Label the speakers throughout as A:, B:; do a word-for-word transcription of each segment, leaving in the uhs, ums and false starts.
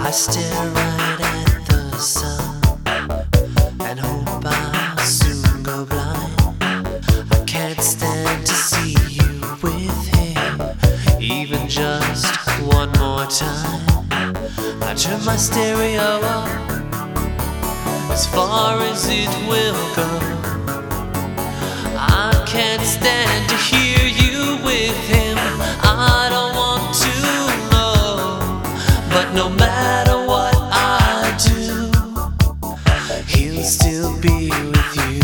A: I stare right at the sun and hope I'll soon go blind. I can't stand to see you with him, even just one more time. I turn my stereo up as far as it will go. I can't stand to hear you with him. I don't want to know, but no matter what I do, he'll still be with you.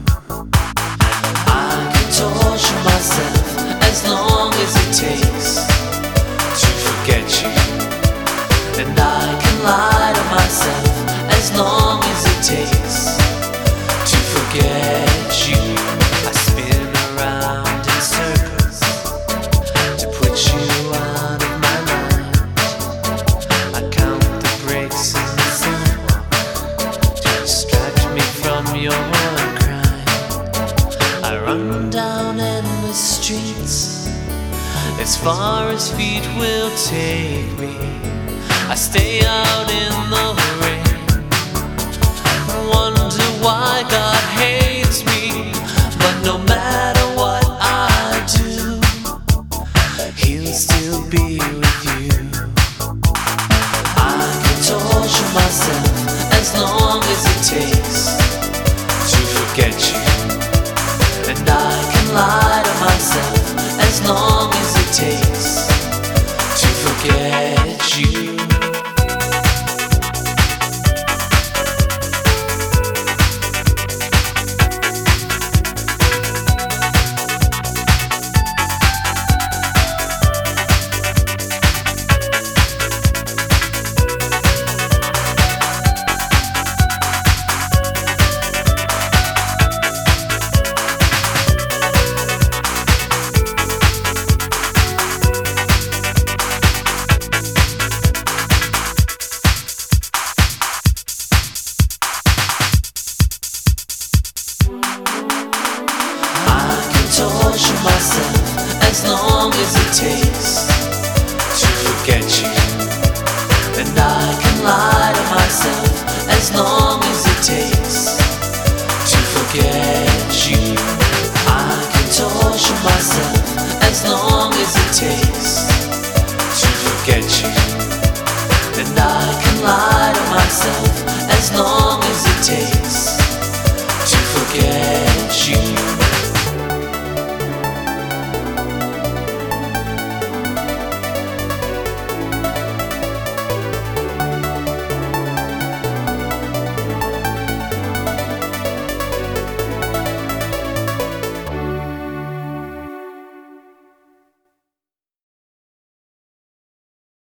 A: I can torture myself as long as it takes to forget you, and I can lie to myself as long as it takes to forget you. I spin around in circles to put you out of my mind. I count the breaks in the sidewalk to distract me from your crying. I run down endless streets as far as feet will take me. I stay out in the rain, wonder why God hates me. But no matter what I do, he'll still be with you. I can torture myself as long as it takes to forget you, and I can lie to myself as long as it takes to forget you. Torture myself as long as it takes to forget you, and I can lie to myself as long as it takes to forget you. I can torture myself as long as it takes to forget you.